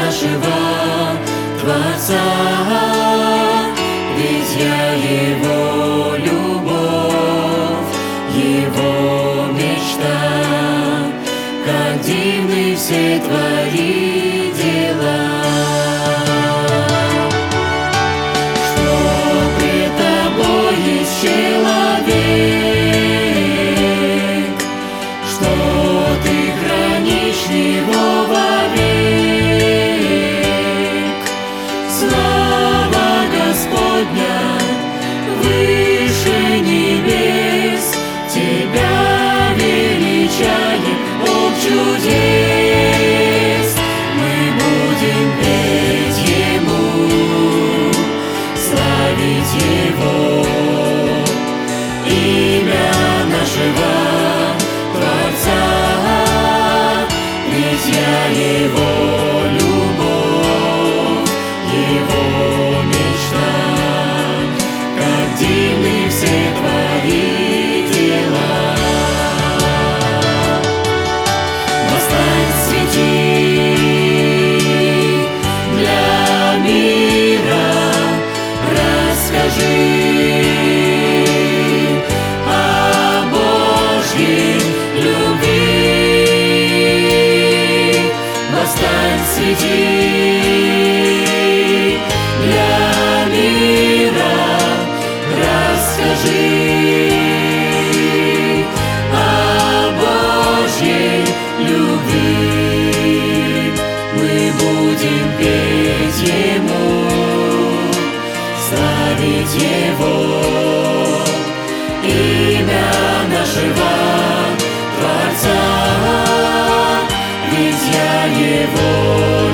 нашего Творца, ведь я Его любовь, Его мечта. Как дивны все Твои дела, что пред Тобой есть человек, что Ты хранишь его вовек. Слава Господня выше небес, Тебя величаем, Бог чудес. Мы будем петь Ему, славить Его, имя нашего Творца, ведь я Его любовь, Его мечта. Как дивны все Твои дела. Восстань, свети для мира, расскажи о Божьей любви. Восстань, свети для мира, расскажи о Божьей любви. Мы будем петь Ему, славить Его, имя нашего Творца, ведь я Его